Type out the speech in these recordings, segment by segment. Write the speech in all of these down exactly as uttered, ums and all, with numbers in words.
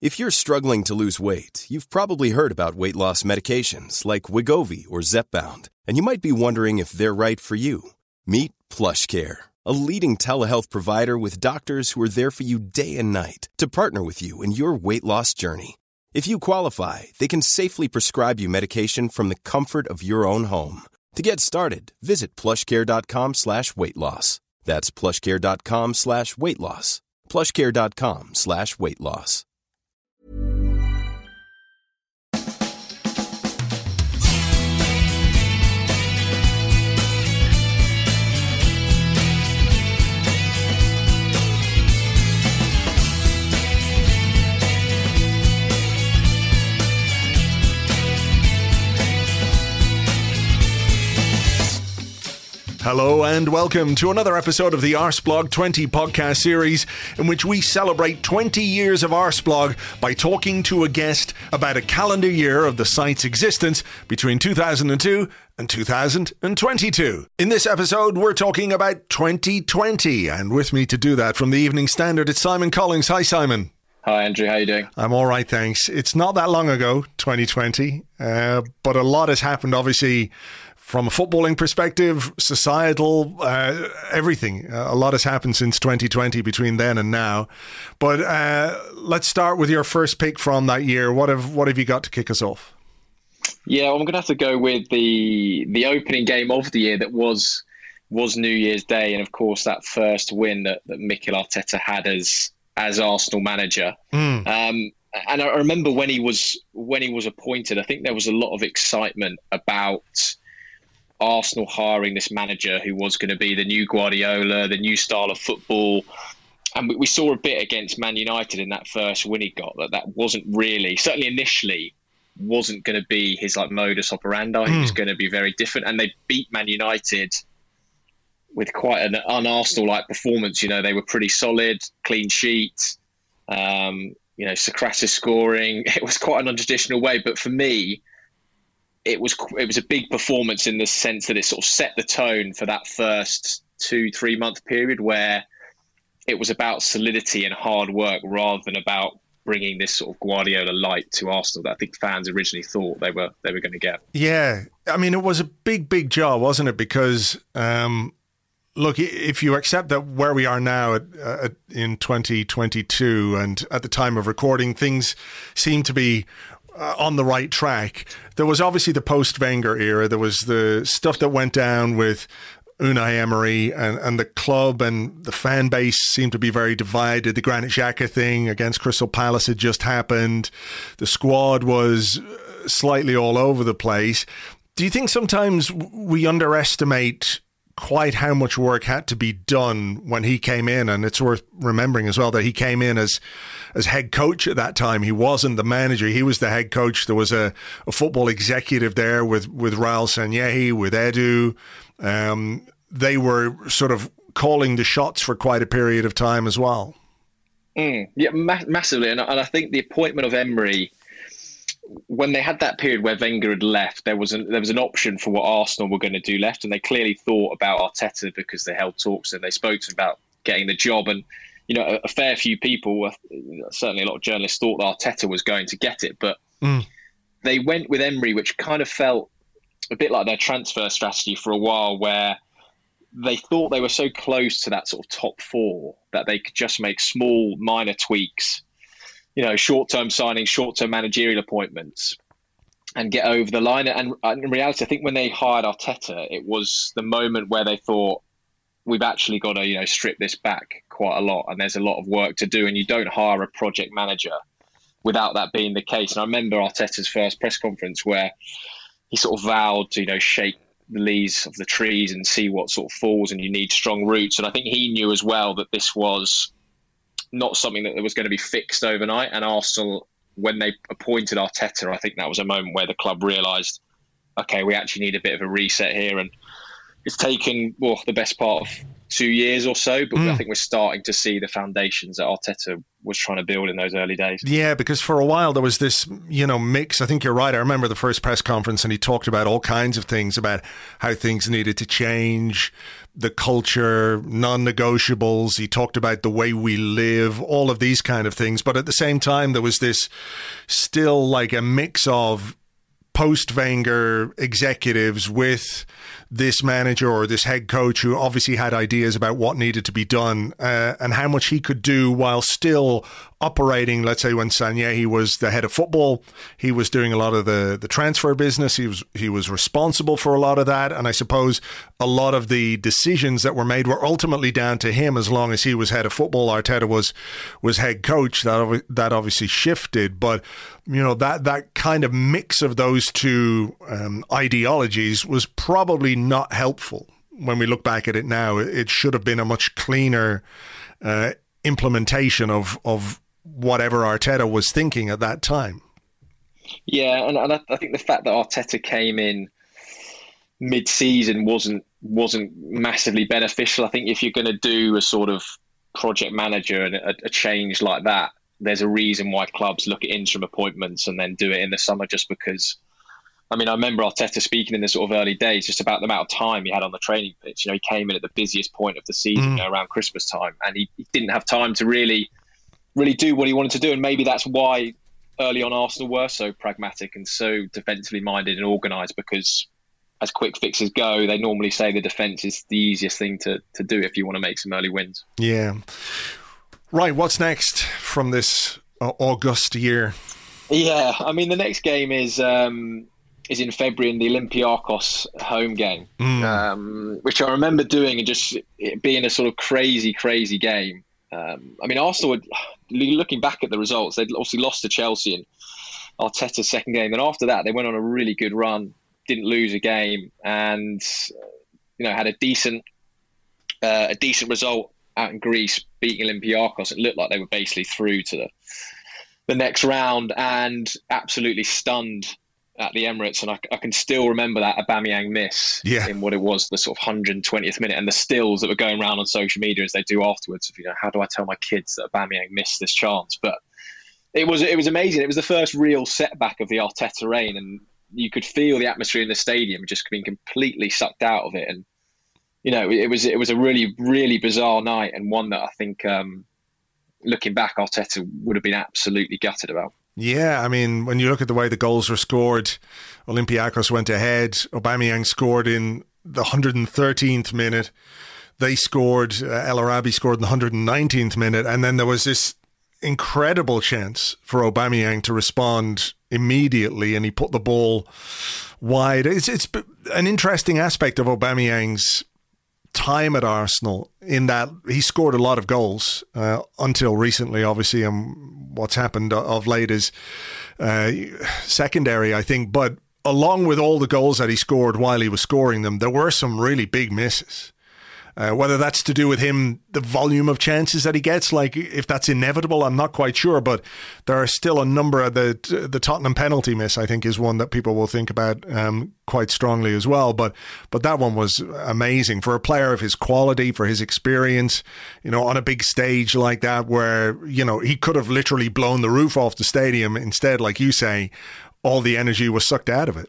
If you're struggling to lose weight, you've probably heard about weight loss medications like Wegovy or Zepbound, and you might be wondering if they're right for you. Meet PlushCare, a leading telehealth provider with doctors who are there for you day and night to partner with you in your weight loss journey. If you qualify, they can safely prescribe you medication from the comfort of your own home. To get started, visit plushcare.com slash weight loss. That's plushcare.com slash weight loss. plushcare.com slash weight loss. Hello and welcome to another episode of the Arsblog twenty podcast series, in which we celebrate twenty years of Arsblog by talking to a guest about a calendar year of the site's existence between two thousand two and two thousand twenty-two. In this episode, we're talking about twenty twenty, and with me to do that from the Evening Standard, it's Simon Collins. Hi, Simon. Hi, Andrew. How are you doing? I'm all right, thanks. It's not that long ago, twenty twenty, uh, but a lot has happened, obviously, from a footballing perspective, societal, uh, everything. Uh, a lot has happened since twenty twenty between then and now. But uh, let's start with your first pick from that year. What have what have you got to kick us off? Yeah, well, I'm going to have to go with the the opening game of the year that was was New Year's Day, and of course that first win that, that Mikel Arteta had as as Arsenal manager. Mm. Um, and I remember when he was when he was appointed, I think there was a lot of excitement about Arsenal hiring this manager who was going to be the new Guardiola, the new style of football. And we saw a bit against Man United in that first win he got, that that wasn't really, certainly initially, wasn't going to be his like modus operandi. Mm. He was going to be very different. And they beat Man United with quite an un-Arsenal-like performance. You know, they were pretty solid, clean sheet, um, you know, Sokratis scoring. It was quite an untraditional way. But for me, It was it was a big performance in the sense that it sort of set the tone for that first two, three month period where it was about solidity and hard work rather than about bringing this sort of Guardiola light to Arsenal that I think fans originally thought they were they were going to get. Yeah, I mean, it was a big, big job, wasn't it? Because um, look, if you accept that where we are now at, uh, in twenty twenty-two, and at the time of recording, things seem to be Uh, on the right track. There was obviously the post-Wenger era. There was the stuff that went down with Unai Emery and, and the club, and the fan base seemed to be very divided. The Granit Xhaka thing against Crystal Palace had just happened. The squad was slightly all over the place. Do you think sometimes we underestimate quite how much work had to be done when he came in? And it's worth remembering as well that he came in as as head coach at that time. He wasn't the manager, he was the head coach. There was a, a football executive there with, with Raul Sanllehi, with Edu. Um, they were sort of calling the shots for quite a period of time as well. Mm, yeah, ma- massively. And, and I think the appointment of Emery, when they had that period where Wenger had left, there was an, there was an option for what Arsenal were going to do left, and they clearly thought about Arteta because they held talks and they spoke to him about getting the job. And you know, a, a fair few people, certainly a lot of journalists, thought that Arteta was going to get it, but mm. they went with Emery, which kind of felt a bit like their transfer strategy for a while, where they thought they were so close to that sort of top four that they could just make small, minor tweaks, you know, short-term signings, short-term managerial appointments, and get over the line. And, and in reality, I think when they hired Arteta, it was the moment where they thought, we've actually got to, you know, strip this back quite a lot, and there's a lot of work to do, and you don't hire a project manager without that being the case. And I remember Arteta's first press conference where he sort of vowed to, you know, shake the leaves of the trees and see what sort of falls, and you need strong roots. And I think he knew as well that this was not something that was going to be fixed overnight. And Arsenal, when they appointed Arteta, I think that was a moment where the club realised, okay, we actually need a bit of a reset here. And it's taken, well, the best part of two years or so, but mm. I think we're starting to see the foundations that Arteta was trying to build in those early days. Yeah, because for a while there was this, you know, mix. I think you're right. I remember the first press conference and he talked about all kinds of things, about how things needed to change, the culture, non-negotiables. He talked about the way we live, all of these kind of things. But at the same time, there was this still like a mix of post-Wenger executives with this manager or this head coach who obviously had ideas about what needed to be done uh, and how much he could do while still operating. Let's say when Sanyehi was the head of football, he was doing a lot of the, the transfer business. He was he was responsible for a lot of that. And I suppose a lot of the decisions that were made were ultimately down to him as long as he was head of football. Arteta was was head coach. That, that obviously shifted. But, you know, that, that kind of mix of those two um, ideologies was probably not helpful. When we look back at it now, it should have been a much cleaner uh, implementation of of whatever Arteta was thinking at that time. Yeah, and, and I, I think the fact that Arteta came in mid-season wasn't wasn't massively beneficial. I think if you're going to do a sort of project manager and a, a change like that, there's a reason why clubs look at interim appointments and then do it in the summer, just because. I mean, I remember Arteta speaking in the sort of early days just about the amount of time he had on the training pitch. You know, he came in at the busiest point of the season, mm. you know, around Christmas time, and he, he didn't have time to really, really do what he wanted to do. And maybe that's why early on Arsenal were so pragmatic and so defensively minded and organised, because as quick fixes go, they normally say the defence is the easiest thing to, to do if you want to make some early wins. Yeah. Right, what's next from this uh, August year? Yeah, I mean, the next game is... Um, is in February in the Olympiacos home game, mm. um, which I remember doing and just it being a sort of crazy, crazy game. Um, I mean, Arsenal, would, looking back at the results, they'd obviously lost to Chelsea in Arteta's second game. Then after that, they went on a really good run, didn't lose a game, and you know had a decent, uh, a decent result out in Greece, beating Olympiacos. It looked like they were basically through to the the next round, and absolutely stunned at the Emirates. And I, I can still remember that Aubameyang miss yeah. in what it was, the sort of one hundred twentieth minute, and the stills that were going around on social media as they do afterwards of, you know, how do I tell my kids that Aubameyang missed this chance? But it was it was amazing. It was the first real setback of the Arteta reign, and you could feel the atmosphere in the stadium just being completely sucked out of it. And you know, it was it was a really, really bizarre night, and one that I think, um, looking back, Arteta would have been absolutely gutted about. Yeah, I mean, when you look at the way the goals were scored, Olympiacos went ahead. Aubameyang scored in the one hundred thirteenth minute. They scored, uh, El Arabi scored in the one hundred nineteenth minute. And then there was this incredible chance for Aubameyang to respond immediately, and he put the ball wide. It's, it's an interesting aspect of Aubameyang's time at Arsenal in that he scored a lot of goals uh, until recently, obviously, and what's happened of late is uh, secondary, I think. But along with all the goals that he scored while he was scoring them, there were some really big misses. Uh, whether that's to do with him, the volume of chances that he gets, like if that's inevitable, I'm not quite sure. But there are still a number of the the Tottenham penalty miss, I think, is one that people will think about um, quite strongly as well. But but that one was amazing for a player of his quality, for his experience, you know, on a big stage like that, where, you know, he could have literally blown the roof off the stadium. Instead, like you say, all the energy was sucked out of it.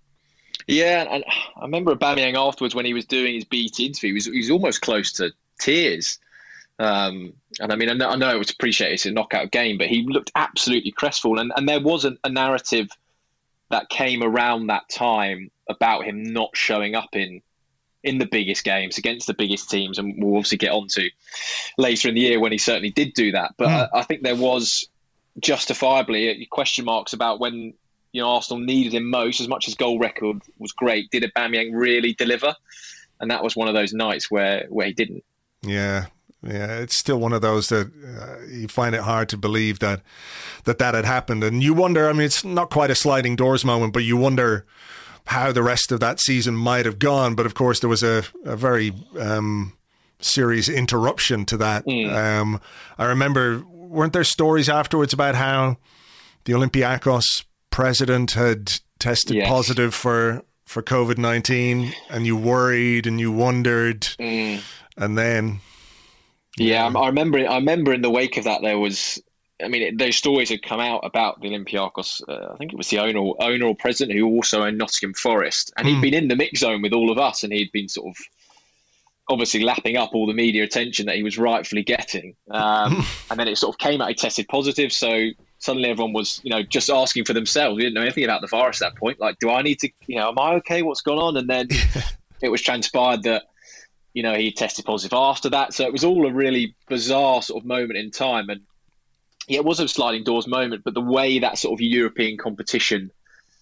Yeah, and I remember Aubameyang afterwards when he was doing his B T interview, he was, he was almost close to tears. Um, and I mean, I know, I know it was appreciated, it's a knockout game, but he looked absolutely crestfallen. And, and there was a, a narrative that came around that time about him not showing up in in the biggest games against the biggest teams. And we'll obviously get on to later in the year when he certainly did do that. But mm. I, I think there was justifiably question marks about when, you know, Arsenal needed him most. As much as goal record was great, did Aubameyang really deliver? And that was one of those nights where, where he didn't. Yeah, yeah. It's still one of those that uh, you find it hard to believe that, that that had happened. And you wonder, I mean, it's not quite a sliding doors moment, but you wonder how the rest of that season might have gone. But of course, there was a, a very um, serious interruption to that. Mm. Um, I remember, weren't there stories afterwards about how the Olympiacos president had tested yes. positive for, for COVID nineteen, and you worried and you wondered. Mm. and then yeah, yeah I remember. I remember in the wake of that there was. I mean, it, those stories had come out about the Olympiacos. Uh, I think it was the owner, owner or president who also owned Nottingham Forest, and he'd mm. been in the mix zone with all of us, and he'd been sort of obviously lapping up all the media attention that he was rightfully getting. Um, and then it sort of came out he tested positive, so suddenly everyone was, you know, just asking for themselves. We didn't know anything about the virus at that point. Like, do I need to, you know, am I okay? What's going on? And then it was transpired that, you know, he tested positive after that. So it was all a really bizarre sort of moment in time. And yeah, it was a sliding doors moment, but the way that sort of European competition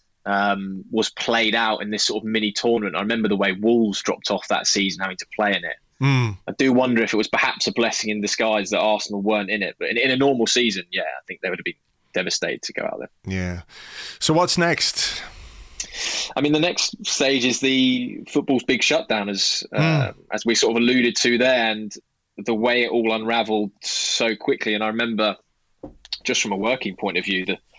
um, was played out in this sort of mini tournament, I remember the way Wolves dropped off that season having to play in it. Mm. I do wonder if it was perhaps a blessing in disguise that Arsenal weren't in it. But in, in a normal season, yeah, I think they would have been devastated to go out there. Yeah. So what's next? I mean, the next stage is the football's big shutdown, as mm. uh, as we sort of alluded to there, and the way it all unravelled so quickly. And I remember, just from a working point of view, that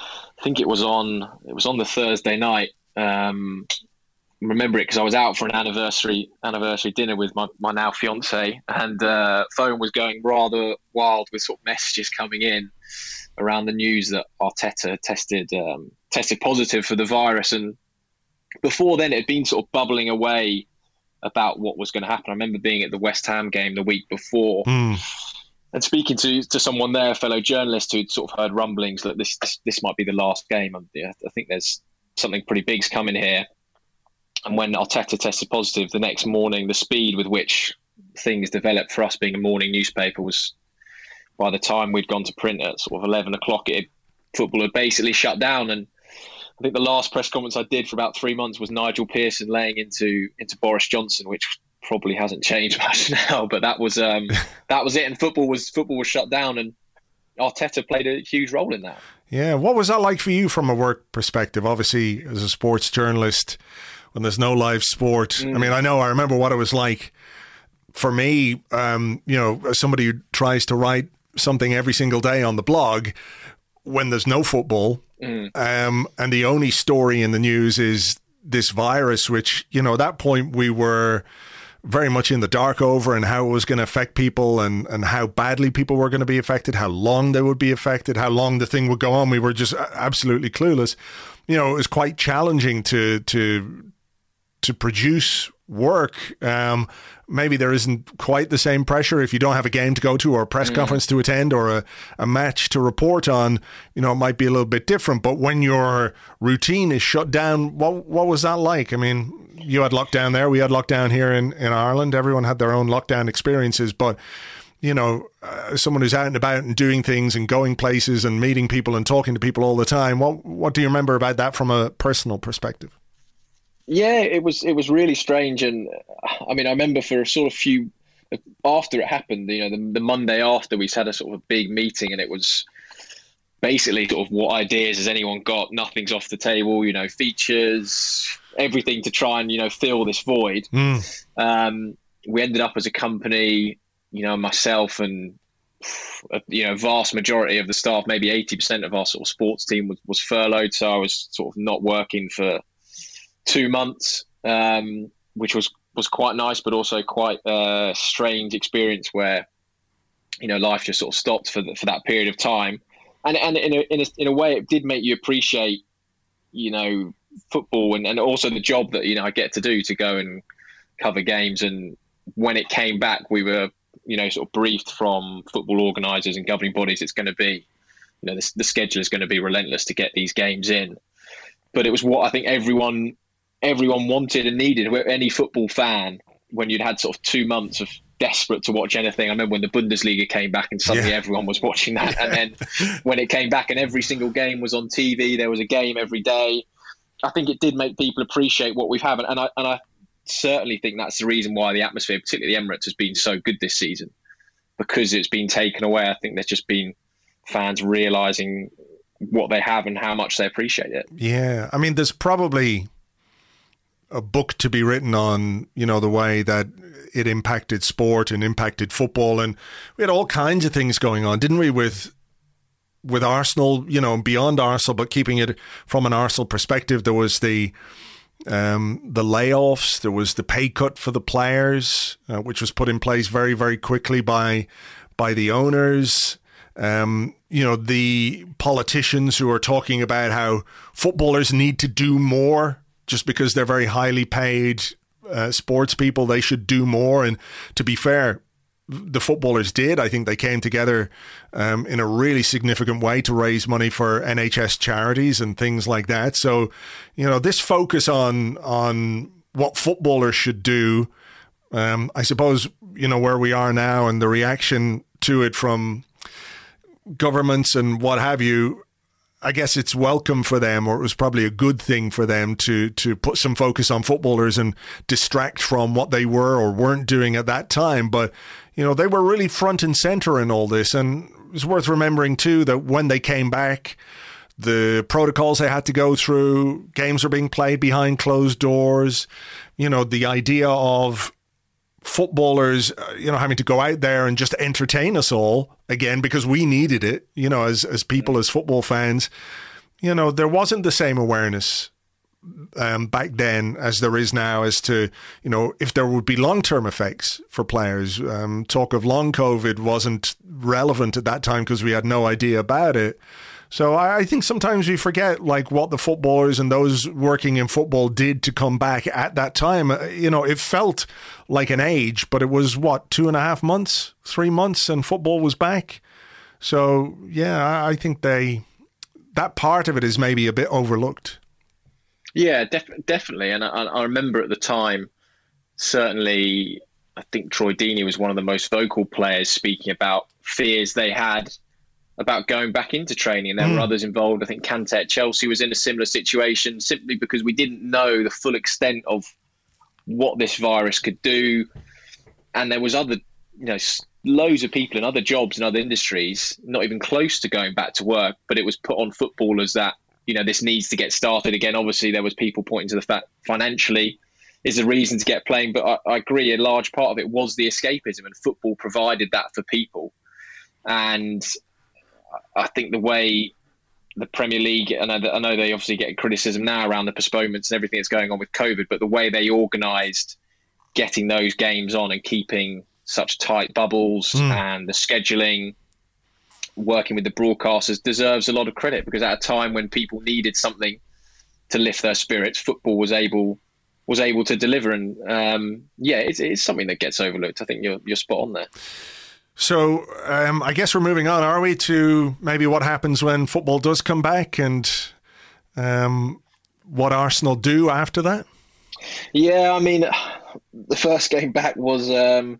I think it was on it was on the Thursday night. Um, I remember it because I was out for an anniversary anniversary dinner with my, my now fiance, and uh, phone was going rather wild with sort of messages coming in around the news that Arteta tested um, tested positive for the virus. And before then, it had been sort of bubbling away about what was going to happen. I remember being at the West Ham game the week before. Mm. And speaking to, to someone there, a fellow journalist who'd sort of heard rumblings that this this, this might be the last game. Yeah, I think there's something pretty big's coming here. And when Arteta tested positive the next morning, the speed with which things developed for us being a morning newspaper was, by the time we'd gone to print at sort of eleven o'clock, it, football had basically shut down. And I think the last press conference I did for about three months was Nigel Pearson laying into into Boris Johnson, which probably hasn't changed much now, but that was um, that was it. And football was football was shut down, and Arteta played a huge role in that. Yeah, what was that like for you from a work perspective? Obviously, as a sports journalist, when there's no live sport, mm. I mean, I know I remember what it was like for me. Um, you know, as somebody who tries to write something every single day on the blog, when there's no football, mm. um, and the only story in the news is this virus, which, you know, at that point we were very much in the dark over, and how it was going to affect people, and, and how badly people were going to be affected, how long they would be affected, how long the thing would go on. We were just absolutely clueless. You know, it was quite challenging to to to produce work. Um, maybe there isn't quite the same pressure if you don't have a game to go to, or a press mm. conference to attend, or a, a match to report on. You know, it might be a little bit different. But when your routine is shut down, what what was that like? I mean, you had lockdown there, we had lockdown here in, in Ireland. Everyone had their own lockdown experiences. But, you know, uh, someone who's out and about and doing things and going places and meeting people and talking to people all the time, what what do you remember about that from a personal perspective? Yeah, it was it was really strange. And I mean, I remember for a sort of few, after it happened, you know, the, the Monday after, we had a sort of a big meeting, and it was basically sort of, what ideas has anyone got? Nothing's off the table, you know, features, everything to try and, you know, fill this void. Mm. Um, we ended up as a company, you know, myself and, you know, vast majority of the staff, maybe eighty percent of our sort of sports team was, was furloughed. So I was sort of not working for two months, um, which was, was quite nice, but also quite a strange experience where, you know, life just sort of stopped for the, for that period of time. And and in a, in a in a way, it did make you appreciate, you know, football, and, and also the job that, you know, I get to do, to go and cover games. And when it came back, we were, you know, sort of briefed from football organisers and governing bodies, it's going to be, you know, the, the schedule is going to be relentless to get these games in. But it was what I think everyone everyone wanted and needed. Any football fan, when you'd had sort of two months of desperate to watch anything. I remember when the Bundesliga came back and suddenly yeah. everyone was watching that. And then when it came back and every single game was on T V, there was a game every day. I think it did make people appreciate what we've had. And I, and I certainly think that's the reason why the atmosphere, particularly the Emirates, has been so good this season, because it's been taken away. I think there's just been fans realising what they have and how much they appreciate it. Yeah. I mean, there's probably a book to be written on, you know, the way that it impacted sport and impacted football. And we had all kinds of things going on, didn't we, with with Arsenal, you know, beyond Arsenal, but keeping it from an Arsenal perspective. There was the um, the layoffs. There was the pay cut for the players, uh, which was put in place very, very quickly by by the owners. Um, you know, the politicians who are talking about how footballers need to do more just because they're very highly paid uh, sports people. They should do more. And to be fair, the footballers did. I think they came together um, in a really significant way to raise money for N H S charities and things like that. So, you know, this focus on on what footballers should do, um, I suppose, you know, where we are now and the reaction to it from governments and what have you, I guess it's welcome for them, or it was probably a good thing for them to to put some focus on footballers and distract from what they were or weren't doing at that time. But, you know, they were really front and center in all this. And it's worth remembering, too, that when they came back, the protocols they had to go through, games were being played behind closed doors. You know, the idea of footballers, uh, you know, having to go out there and just entertain us all again because we needed it, you know, as as people, as football fans, you know, there wasn't the same awareness um, back then as there is now as to, you know, if there would be long-term effects for players. Um, talk of long COVID wasn't relevant at that time because we had no idea about it. So I, I think sometimes we forget like what the footballers and those working in football did to come back at that time. Uh, you know, it felt like an age, but it was what, two and a half months, three months, and football was back. So yeah, I, I think they that part of it is maybe a bit overlooked. Yeah, def- definitely. And I, I remember at the time, certainly, I think Troy Deeney was one of the most vocal players speaking about fears they had about going back into training. There mm. were others involved. I think Kante at Chelsea was in a similar situation simply because we didn't know the full extent of what this virus could do. And there was other, you know, loads of people in other jobs and other industries, not even close to going back to work, but it was put on footballers that, you know, this needs to get started again. Obviously, there was people pointing to the fact financially is a reason to get playing. But I, I agree, a large part of it was the escapism, and football provided that for people. And I think the way the Premier League, and I, I know they obviously get criticism now around the postponements and everything that's going on with COVID, but the way they organised getting those games on and keeping such tight bubbles mm. and the scheduling, working with the broadcasters, deserves a lot of credit, because at a time when people needed something to lift their spirits, football was able was able to deliver. And um, yeah, it's, it's something that gets overlooked. I think you're you're spot on there. So um, I guess we're moving on, are we, to maybe what happens when football does come back and um, what Arsenal do after that? Yeah, I mean, the first game back was um,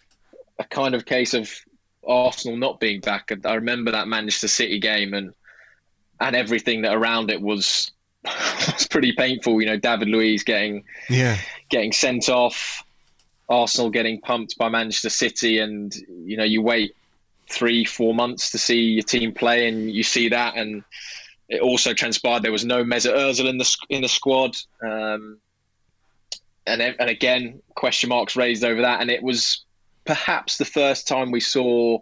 a kind of case of Arsenal not being back. I remember that Manchester City game, and and everything that around it was was pretty painful. You know, David Luiz getting yeah. getting sent off, Arsenal getting pumped by Manchester City, and you know, you wait three, four months to see your team play, and you see that, and it also transpired there was no Mesut Ozil in the in the squad, um, and and again question marks raised over that, and it was perhaps the first time we saw,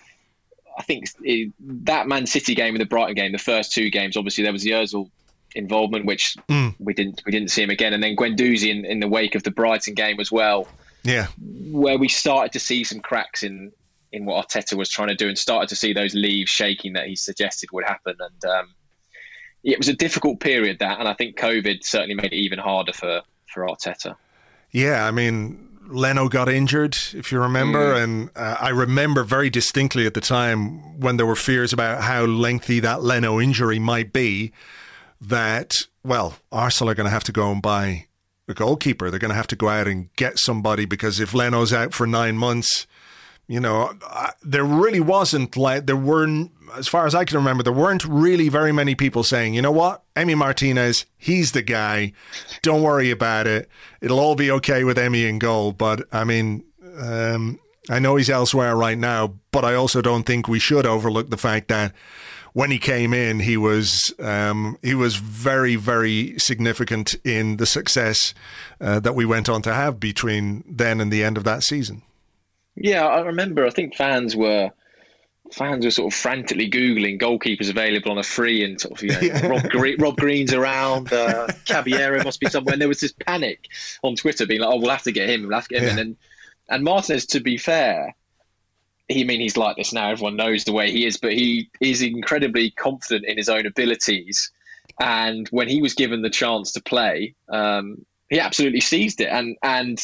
I think it, that Man City game and the Brighton game, the first two games, obviously there was the Ozil involvement, which mm. we didn't we didn't see him again, and then Guendouzi in, in the wake of the Brighton game as well. Yeah, where we started to see some cracks in, in what Arteta was trying to do, and started to see those leaves shaking that he suggested would happen. And um, it was a difficult period, that, and I think COVID certainly made it even harder for, for Arteta. Yeah, I mean, Leno got injured, if you remember, mm. and uh, I remember very distinctly at the time when there were fears about how lengthy that Leno injury might be, that, well, Arsenal are going to have to go and buy a goalkeeper. They're going to have to go out and get somebody, because if Leno's out for nine months, you know, there really wasn't like, there weren't, as far as I can remember, there weren't really very many people saying, you know what, Emi Martinez, he's the guy. Don't worry about it. It'll all be okay with Emi in goal. But I mean, um, I know he's elsewhere right now, but I also don't think we should overlook the fact that when he came in, he was um, he was very, very significant in the success uh, that we went on to have between then and the end of that season. Yeah, I remember, I think fans were fans were sort of frantically Googling goalkeepers available on a free, and sort of, you know, Yeah. Rob, Gre- Rob Green's around, uh, Caballero must be somewhere. And there was this panic on Twitter being like, oh, we'll have to get him, we'll have to get him. Yeah. And, and Martinez, to be fair, he I mean he's like this now. Everyone knows the way he is, but he is incredibly confident in his own abilities. And when he was given the chance to play, um, he absolutely seized it. And and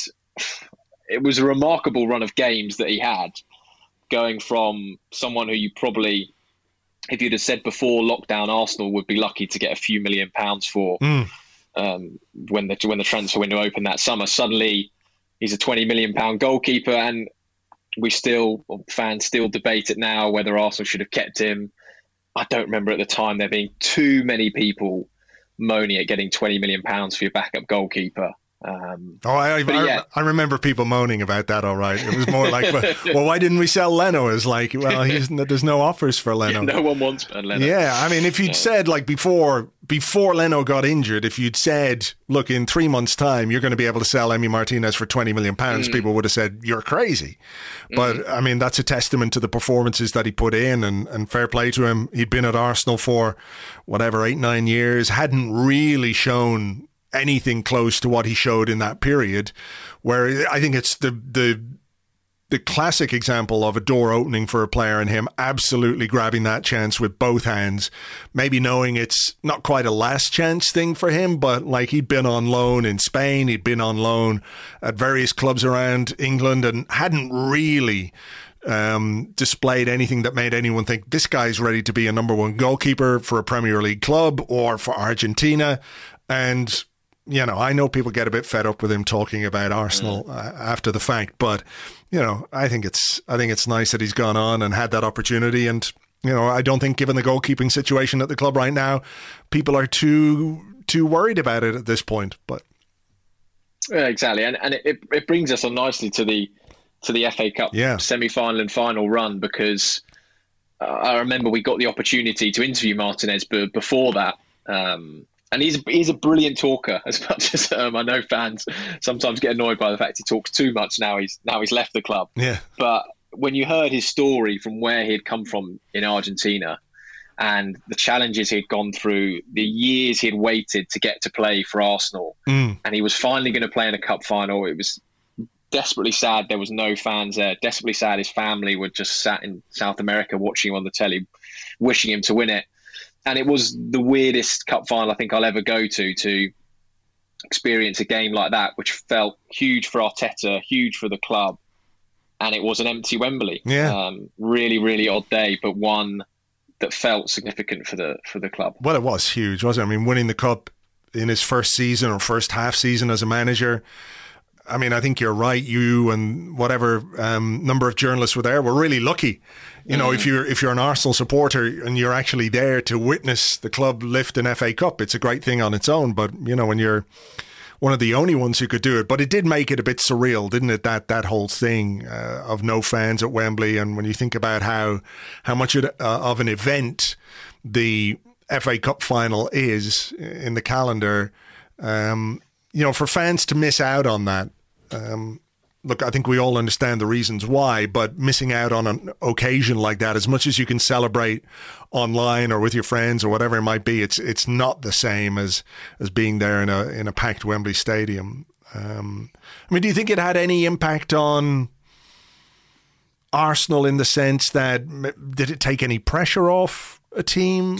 it was a remarkable run of games that he had, going from someone who you probably, if you'd have said before lockdown, Arsenal would be lucky to get a few million pounds for Mm. um, when the when the transfer window opened that summer. Suddenly, he's a twenty million pound goalkeeper, and we still, fans still debate it now whether Arsenal should have kept him. I don't remember at the time there being too many people moaning at getting twenty million pounds for your backup goalkeeper. Um, Oh, I, But I, yeah. I remember people moaning about that. All right, it was more like, well, well, why didn't we sell Leno? It's like, well, he's, there's no offers for Leno. no one wants Ben Leno. Yeah, I mean, if you'd Yeah. said like before before Leno got injured, if you'd said, look, in three months' time, you're going to be able to sell Emi Martinez for twenty million pounds, Mm. people would have said, you're crazy. But I mean, that's a testament to the performances that he put in, and, and fair play to him. He'd been at Arsenal for whatever, eight, nine years, hadn't really shown anything close to what he showed in that period, where I think it's the the the classic example of a door opening for a player and him absolutely grabbing that chance with both hands, maybe knowing it's not quite a last chance thing for him, but like he'd been on loan in Spain, he'd been on loan at various clubs around England and hadn't really um, displayed anything that made anyone think this guy's ready to be a number one goalkeeper for a Premier League club or for Argentina. And you know, I know people get a bit fed up with him talking about Arsenal uh, after the fact, but you know, I think it's I think it's nice that he's gone on and had that opportunity. And you know, I don't think, given the goalkeeping situation at the club right now, people are too too worried about it at this point. But Yeah, exactly, and and it, it brings us on nicely to the to the F A Cup Yeah. semi-final and final run, because uh, I remember we got the opportunity to interview Martinez, but before that. Um, And he's he's a brilliant talker. As much as um, I know fans sometimes get annoyed by the fact he talks too much now he's now he's left the club. yeah, But when you heard his story from where he had come from in Argentina, and the challenges he had gone through, the years he had waited to get to play for Arsenal, mm. and he was finally going to play in a cup final. It was desperately sad there was no fans there. Desperately sad his family were just sat in South America watching him on the telly, wishing him to win it. And it was the weirdest cup final I think I'll ever go to, to experience a game like that, which felt huge for Arteta, huge for the club. And it was an empty Wembley. Yeah. Um, really, really odd day, but one that felt significant for the for the club. Well, it was huge, wasn't it? I mean, winning the cup in his first season or first half season as a manager. I mean, I think you're right. You and whatever um, number of journalists were there were really lucky. You know, Mm. if you're if you're an Arsenal supporter and you're actually there to witness the club lift an F A Cup, it's a great thing on its own. But you know, when you're one of the only ones who could do it, but it did make it a bit surreal, didn't it? That that whole thing uh, of no fans at Wembley, and when you think about how how much it, uh, of an event the F A Cup final is in the calendar. Um, You know, for fans to miss out on that, um, look, I think we all understand the reasons why, but missing out on an occasion like that, as much as you can celebrate online or with your friends or whatever it might be, it's it's not the same as as being there in a in a packed Wembley Stadium. Um, I mean, do you think it had any impact on Arsenal in the sense that, did it take any pressure off a team?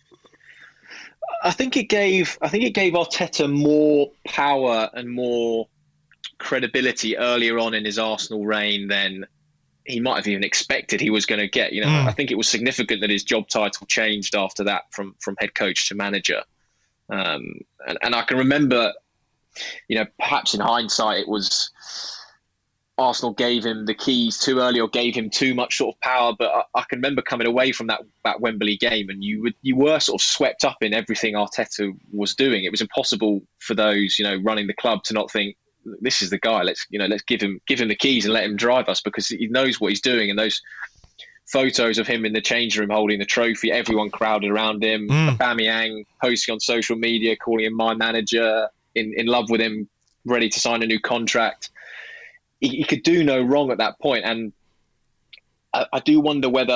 I think it gave I think it gave Arteta more power and more credibility earlier on in his Arsenal reign than he might have even expected he was going to get. You know, Mm. I think it was significant that his job title changed after that from from head coach to manager. Um, and, and I can remember, you know, perhaps in hindsight, it was Arsenal gave him the keys too early or gave him too much sort of power. But I, I can remember coming away from that, that Wembley game, and you would you were sort of swept up in everything Arteta was doing. It was impossible for those, you know, running the club to not think, this is the guy. Let's, you know, let's give him give him the keys and let him drive us, because he knows what he's doing. And those photos of him in the change room holding the trophy, everyone crowded around him. Mm. Aubameyang posting on social media, calling him my manager, in, in love with him, ready to sign a new contract. He, he could do no wrong at that point. And I, I do wonder whether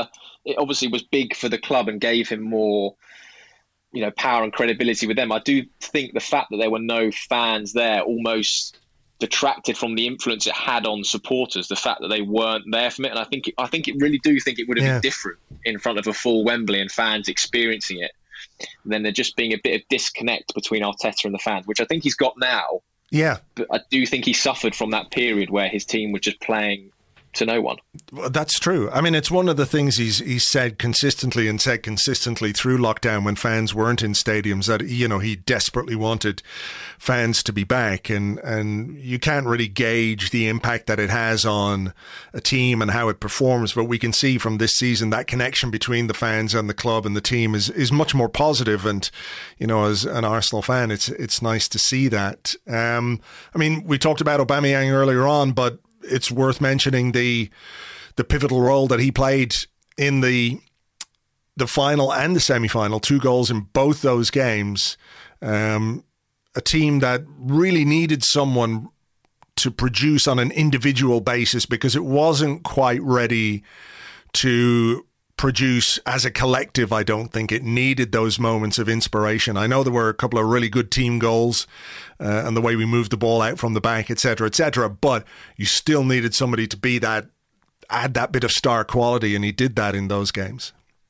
it obviously was big for the club and gave him more, you know, power and credibility with them. I do think the fact that there were no fans there almost detracted from the influence it had on supporters. The fact that they weren't there from it, and I think I think it really do think it would have yeah. been different in front of a full Wembley and fans experiencing it. And then there just being a bit of disconnect between Arteta and the fans, which I think he's got now. Yeah, but I do think he suffered from that period where his team was just playing to no one. That's true. I mean, it's one of the things he's he's said consistently and said consistently through lockdown when fans weren't in stadiums that, you know, he desperately wanted fans to be back, and and you can't really gauge the impact that it has on a team and how it performs, but we can see from this season that connection between the fans and the club and the team is is much more positive, and you know, as an Arsenal fan, it's it's nice to see that. Um, I mean, we talked about Aubameyang earlier on, but it's worth mentioning the the pivotal role that he played in the the final and the semi-final, two goals in both those games. Um, a team that really needed someone to produce on an individual basis because it wasn't quite ready to produce as a collective. I don't think it needed those moments of inspiration. I know there were a couple of really good team goals uh, and the way we moved the ball out from the back, et cetera, et cetera, but you still needed somebody to be that, add that bit of star quality, and he did that in those games.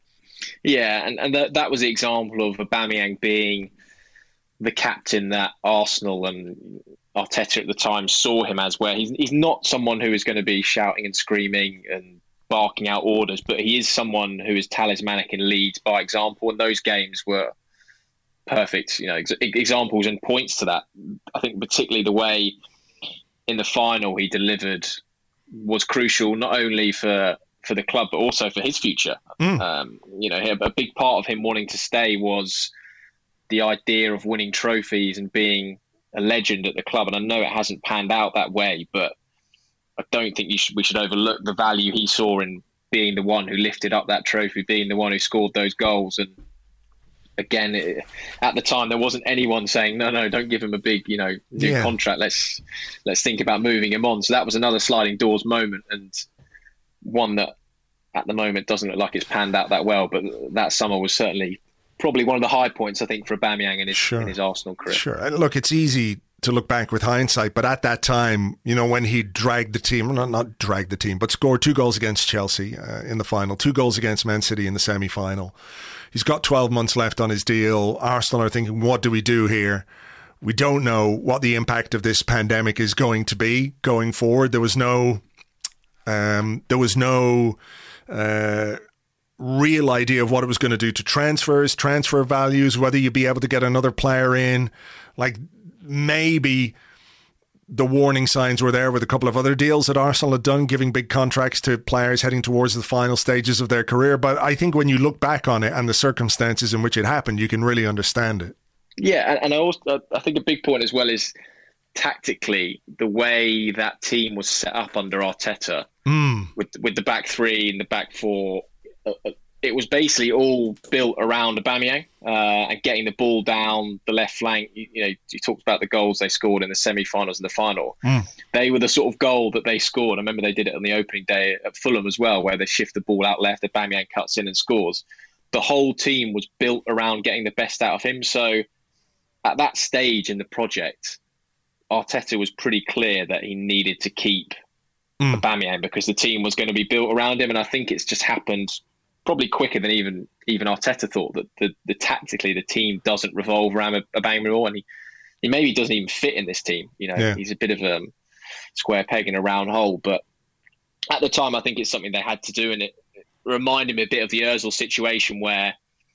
Yeah, and, and that, that was the example of Aubameyang being the captain that Arsenal and Arteta at the time saw him as, where he's, he's not someone who is going to be shouting and screaming and barking out orders, but he is someone who is talismanic and leads by example, and those games were perfect, you know, ex- examples and points to that. I think particularly the way in the final he delivered was crucial, not only for for the club but also for his future. Mm. Um, you know, a big part of him wanting to stay was the idea of winning trophies and being a legend at the club, and I know it hasn't panned out that way, but I don't think you should, we should overlook the value he saw in being the one who lifted up that trophy, being the one who scored those goals. And again, it, at the time, there wasn't anyone saying, no, no, don't give him a big, you know, new yeah. contract. Let's let's think about moving him on. So that was another sliding doors moment, and one that at the moment doesn't look like it's panned out that well. But that summer was certainly probably one of the high points, I think, for Aubameyang in his, sure. in his Arsenal career. Sure. And look, it's easy to look back with hindsight, but at that time, you know, when he dragged the team, not not dragged the team, but scored two goals against Chelsea uh, in the final, two goals against Man City in the semi-final. He's got twelve months left on his deal. Arsenal are thinking, what do we do here? We don't know what the impact of this pandemic is going to be going forward. There was no, um, there was no uh, real idea of what it was going to do to transfers, transfer values, whether you'd be able to get another player in. Like, maybe the warning signs were there with a couple of other deals that Arsenal had done, giving big contracts to players heading towards the final stages of their career. But I think when you look back on it and the circumstances in which it happened, you can really understand it. Yeah, and, and I also I think a big point as well is tactically the way that team was set up under Arteta mm. with with the back three and the back four. Uh, It was basically all built around Aubameyang uh, and getting the ball down the left flank. You, you know, you talked about the goals they scored in the semi-finals and the final. Mm. They were the sort of goal that they scored. I remember they did it on the opening day at Fulham as well, where they shift the ball out left, Aubameyang cuts in and scores. The whole team was built around getting the best out of him. So at that stage in the project, Arteta was pretty clear that he needed to keep mm. Aubameyang because the team was going to be built around him. And I think it's just happened probably quicker than even even Arteta thought, that the, the tactically the team doesn't revolve around Aubameyang, and he, he maybe doesn't even fit in this team. You know, yeah. he's a bit of a square peg in a round hole. But at the time, I think it's something they had to do, and it, it reminded me a bit of the Ozil situation, where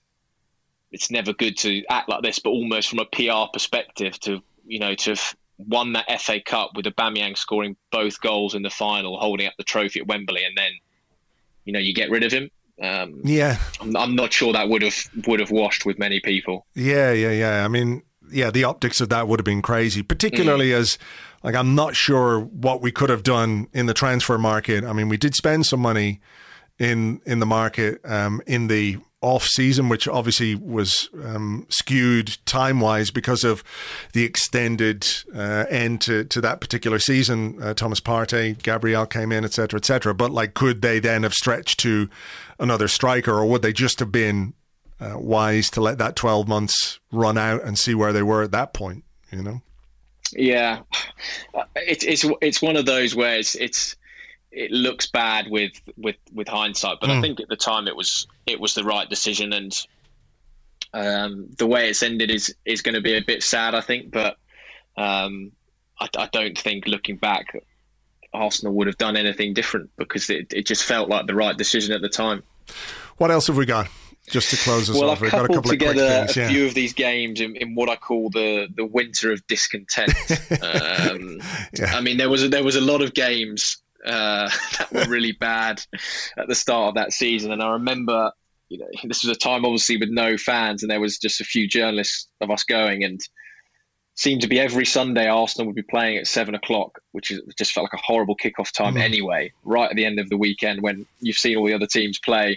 it's never good to act like this, but almost from a P R perspective, to you know to have won that F A Cup with Aubameyang scoring both goals in the final, holding up the trophy at Wembley, and then you know you get rid of him. Um, yeah, I'm, I'm not sure that would have would have washed with many people. Yeah, yeah, yeah. I mean, yeah, the optics of that would have been crazy, particularly mm. as, like, I'm not sure what we could have done in the transfer market. I mean, we did spend some money in in the market um, in the off season, which obviously was um, skewed time wise because of the extended uh, end to, to that particular season. Uh, Thomas Partey, Gabriel came in, et cetera, et cetera. But like, could they then have stretched to another striker, or would they just have been uh, wise to let that twelve months run out and see where they were at that point? You know? Yeah, it's it's it's one of those where it's it's. It looks bad with, with, with hindsight, but mm. I think at the time it was it was the right decision, and um, the way it's ended is is going to be a bit sad, I think. But um, I, I don't think, looking back, Arsenal would have done anything different, because it, it just felt like the right decision at the time. What else have we got? Just to close us well, off, I've we've got a couple together of quick things. a Yeah. few of these games in, in what I call the, the winter of discontent. um, yeah. I mean, there was a, there was a lot of games Uh, that were really bad at the start of that season, and I remember, you know, this was a time obviously with no fans, and there was just a few journalists of us going, and seemed to be every Sunday Arsenal would be playing at seven o'clock, which is, just felt like a horrible kickoff time mm. anyway, right at the end of the weekend when you've seen all the other teams play.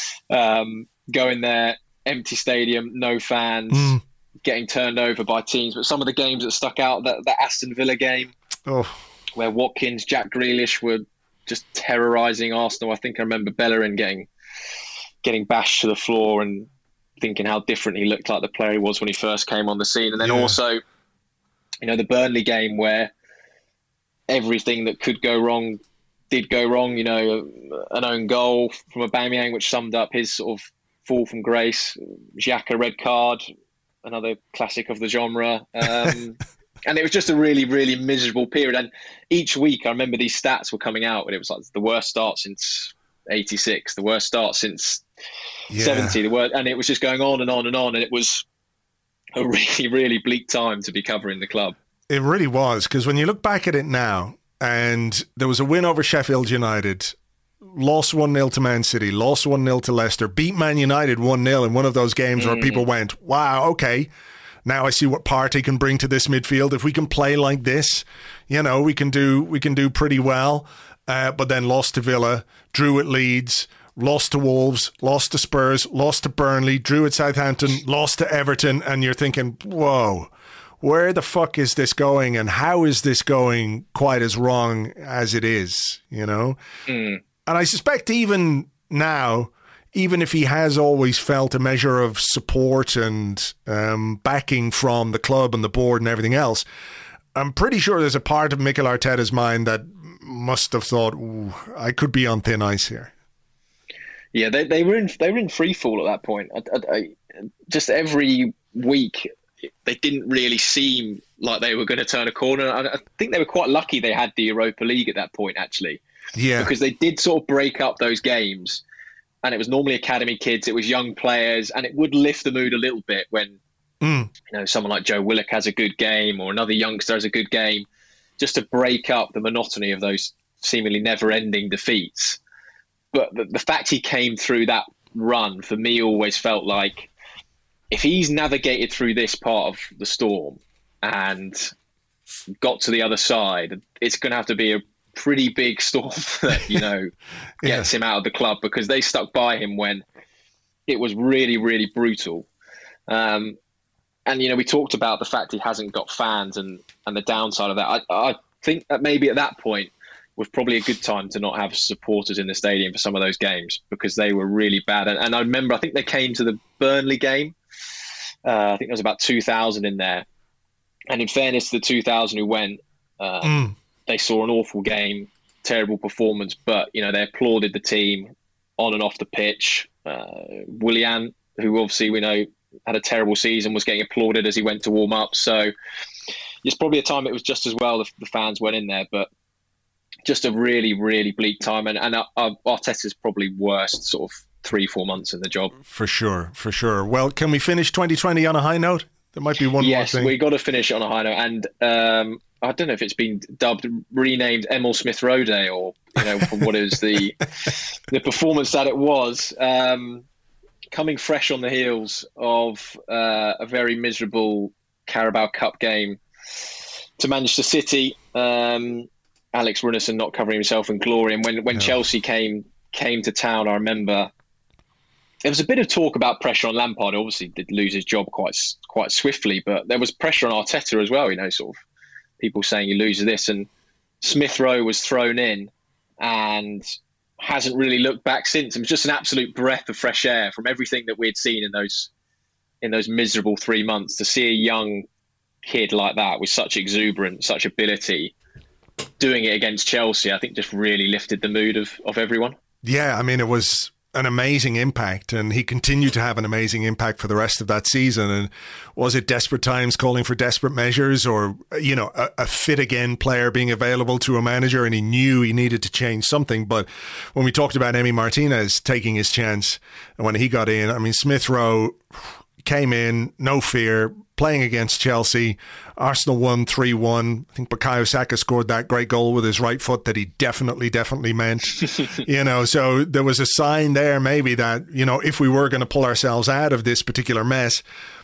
Um, going there, empty stadium, no fans, mm. getting turned over by teams. But some of the games that stuck out, that, that Aston Villa game, oh. where Watkins, Jack Grealish were just terrorising Arsenal. I think I remember Bellerin getting getting bashed to the floor and thinking how different he looked like the player he was when he first came on the scene. And then yeah. also, you know, the Burnley game where everything that could go wrong did go wrong. You know, an own goal from Aubameyang, which summed up his sort of fall from grace. Xhaka red card, another classic of the genre. Um, and it was just a really, really miserable period. And each week, I remember these stats were coming out, and it was like the worst start since eighty-six, the worst start since yeah. seventy, the worst, and it was just going on and on and on. And it was a really, really bleak time to be covering the club. It really was, because when you look back at it now, and there was a win over Sheffield United, lost one nil to Man City, lost one nil to Leicester, beat Man United one nil in one of those games mm. where people went, wow, okay, now I see what Partey can bring to this midfield. If we can play like this, you know, we can do we can do pretty well. Uh, but then lost to Villa, drew at Leeds, lost to Wolves, lost to Spurs, lost to Burnley, drew at Southampton, lost to Everton, and you're thinking, whoa, where the fuck is this going, and how is this going quite as wrong as it is, you know? Mm. And I suspect even now, even if he has always felt a measure of support and um, backing from the club and the board and everything else, I'm pretty sure there's a part of Mikel Arteta's mind that must have thought, ooh, I could be on thin ice here. Yeah, they they were in they were in free fall at that point. I, I, I, just every week, they didn't really seem like they were going to turn a corner. I, I think they were quite lucky they had the Europa League at that point, actually. Yeah, because they did sort of break up those games, and it was normally academy kids, it was young players, and it would lift the mood a little bit when mm. you know, someone like Joe Willock has a good game or another youngster has a good game, just to break up the monotony of those seemingly never-ending defeats. But the, the fact he came through that run, for me, always felt like if he's navigated through this part of the storm and got to the other side, it's going to have to be a pretty big storm that, you know, gets yeah. him out of the club, because they stuck by him when it was really, really brutal. Um, and, you know, we talked about the fact he hasn't got fans and, and the downside of that. I, I think that maybe at that point was probably a good time to not have supporters in the stadium for some of those games, because they were really bad. And, and I remember, I think they came to the Burnley game. Uh, I think there was about two thousand in there. And in fairness to the two thousand who went, uh, mm. they saw an awful game, terrible performance, but, you know, they applauded the team on and off the pitch. Uh, Willian, who obviously we know had a terrible season, was getting applauded as he went to warm up. So it's probably a time it was just as well if the fans went in there, but just a really, really bleak time. And, and uh, Arteta's probably worst sort of three, four months in the job. For sure, for sure. Well, can we finish twenty twenty on a high note? There might be one yes, more thing. Yes, we got to finish it on a high note. And um, I don't know if it's been dubbed, renamed Emil Smith Rowe Day, or, you know, from what is the the performance that it was. Um, coming fresh on the heels of uh, a very miserable Carabao Cup game to Manchester City. Um, Alex Runnison not covering himself in glory. And when, when no. Chelsea came came to town, I remember there was a bit of talk about pressure on Lampard. Obviously, did lose his job quite quite swiftly, but there was pressure on Arteta as well. You know, sort of people saying he loses this, and Smith Rowe was thrown in and hasn't really looked back since. It was just an absolute breath of fresh air from everything that we had seen in those in those miserable three months. To see a young kid like that with such exuberance, such ability, doing it against Chelsea, I think just really lifted the mood of of everyone. Yeah, I mean, it was an amazing impact, and he continued to have an amazing impact for the rest of that season. And was it desperate times calling for desperate measures, or, you know, a, a fit again player being available to a manager, and he knew he needed to change something? But when we talked about Emi Martinez taking his chance, and when he got in, I mean, Smith Rowe came in, no fear, playing against Chelsea. Arsenal won three one. I think Bukayo Saka scored that great goal with his right foot that he definitely, definitely meant. You know, so there was a sign there maybe that, you know, if we were going to pull ourselves out of this particular mess,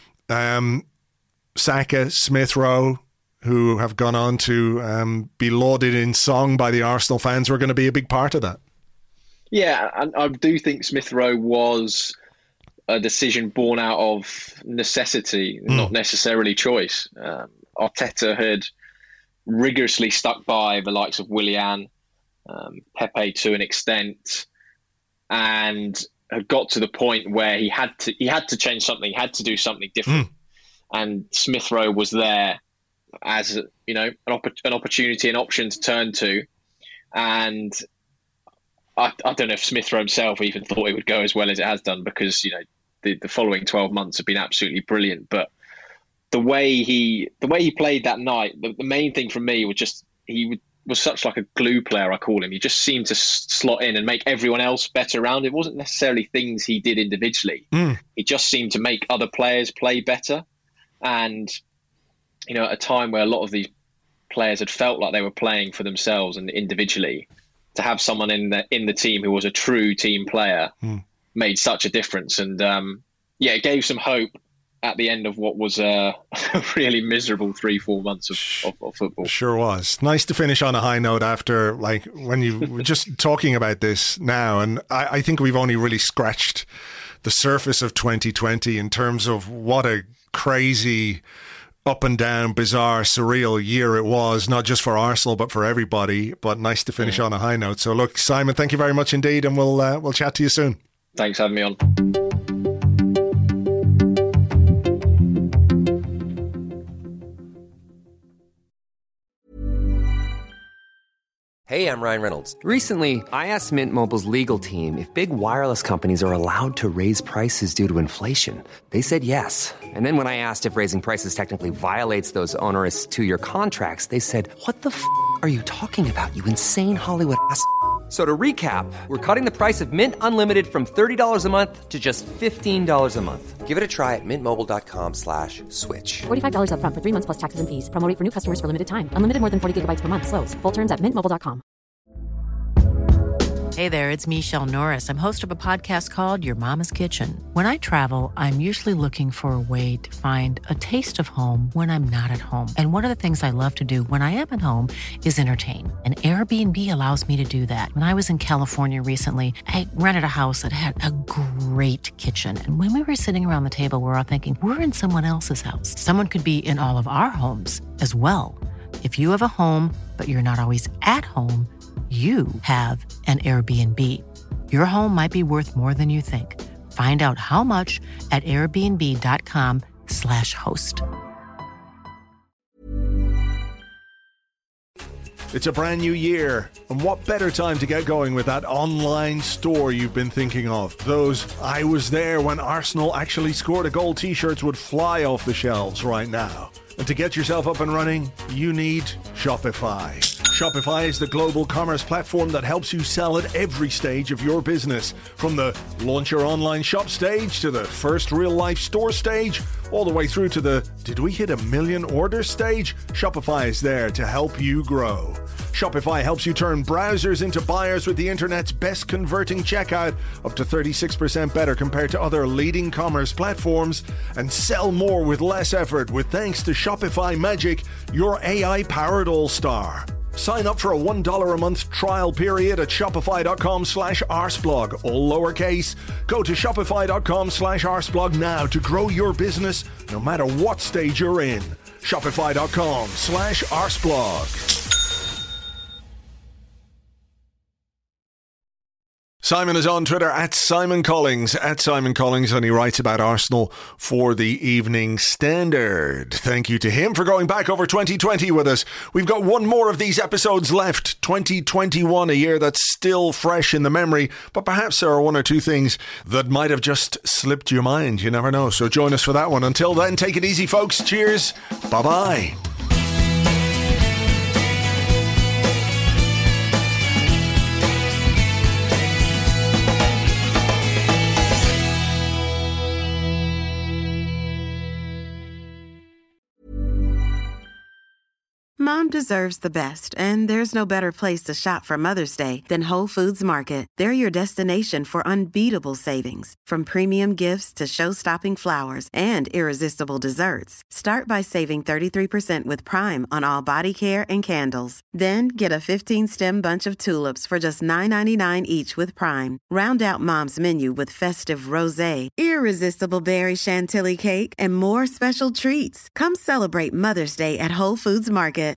um, Saka, Smith Rowe, who have gone on to um, be lauded in song by the Arsenal fans, were going to be a big part of that. Yeah, and I do think Smith Rowe was a decision born out of necessity, mm. not necessarily choice. Um, Arteta had rigorously stuck by the likes of Willian, um, Pepe to an extent, and had got to the point where he had to he had to change something, he had to do something different. Mm. And Smith Rowe was there as, you know, an, opp- an opportunity, an option to turn to. And I, I don't know if Smith Rowe himself even thought it would go as well as it has done, because, you know, the, the following twelve months have been absolutely brilliant. But the way he the way he played that night, the, the main thing for me was just he would, was such like a glue player, I call him. He just seemed to s- slot in and make everyone else better around. It wasn't necessarily things he did individually. Mm. He just seemed to make other players play better. And, you know, at a time where a lot of these players had felt like they were playing for themselves and individually, to have someone in the in the team who was a true team player mm. made such a difference. And um, yeah, it gave some hope at the end of what was a really miserable three, four months of, of, of football. Sure was. Nice to finish on a high note after, like, when you were just talking about this now. And I, I think we've only really scratched the surface of twenty twenty in terms of what a crazy, up and down, bizarre, surreal year it was, not just for Arsenal, but for everybody. But nice to finish yeah. on a high note. So look, Simon, thank you very much indeed, and we'll uh, we'll chat to you soon. Thanks for having me on. Hey, I'm Ryan Reynolds. Recently, I asked Mint Mobile's legal team if big wireless companies are allowed to raise prices due to inflation. They said yes. And then when I asked if raising prices technically violates those onerous two-year contracts, they said, what the f*** are you talking about, you insane Hollywood ass f- So to recap, we're cutting the price of Mint Unlimited from thirty dollars a month to just fifteen dollars a month. Give it a try at mintmobile.com slash switch. forty-five dollars up front for three months plus taxes and fees. Promo rate for new customers for limited time. Unlimited more than forty gigabytes per month. Slows full terms at mint mobile dot com. Hey there, it's Michelle Norris. I'm host of a podcast called Your Mama's Kitchen. When I travel, I'm usually looking for a way to find a taste of home when I'm not at home. And one of the things I love to do when I am at home is entertain. And Airbnb allows me to do that. When I was in California recently, I rented a house that had a great kitchen. And when we were sitting around the table, we were all thinking, we're in someone else's house. Someone could be in all of our homes as well. If you have a home, but you're not always at home, you have an Airbnb. Your home might be worth more than you think. Find out how much at airbnb.com slash host. It's a brand new year, and what better time to get going with that online store you've been thinking of? Those I was there when Arsenal actually scored a goal t-shirts would fly off the shelves right now. And to get yourself up and running, you need Shopify. Shopify is the global commerce platform that helps you sell at every stage of your business. From the launch your online shop stage to the first real-life store stage, all the way through to the did we hit a million orders stage? Shopify is there to help you grow. Shopify helps you turn browsers into buyers with the internet's best converting checkout, up to thirty-six percent better compared to other leading commerce platforms, and sell more with less effort with thanks to Shopify Magic, your A I-powered all-star. Sign up for a one dollar a month trial period at shopify.com slash arseblog, all lowercase. Go to shopify.com slash arseblog now to grow your business no matter what stage you're in. Shopify.com slash arseblog. Simon is on Twitter at Simon Collings, at Simon Collings, and he writes about Arsenal for the Evening Standard. Thank you to him for going back over twenty twenty with us. We've got one more of these episodes left, twenty twenty-one, a year that's still fresh in the memory, but perhaps there are one or two things that might have just slipped your mind. You never know. So join us for that one. Until then, take it easy, folks. Cheers. Bye-bye. Mom deserves the best, and there's no better place to shop for Mother's Day than Whole Foods Market. They're your destination for unbeatable savings, from premium gifts to show-stopping flowers and irresistible desserts. Start by saving thirty-three percent with Prime on all body care and candles. Then get a fifteen-stem bunch of tulips for just nine ninety-nine each with Prime. Round out Mom's menu with festive rosé, irresistible berry chantilly cake, and more special treats. Come celebrate Mother's Day at Whole Foods Market.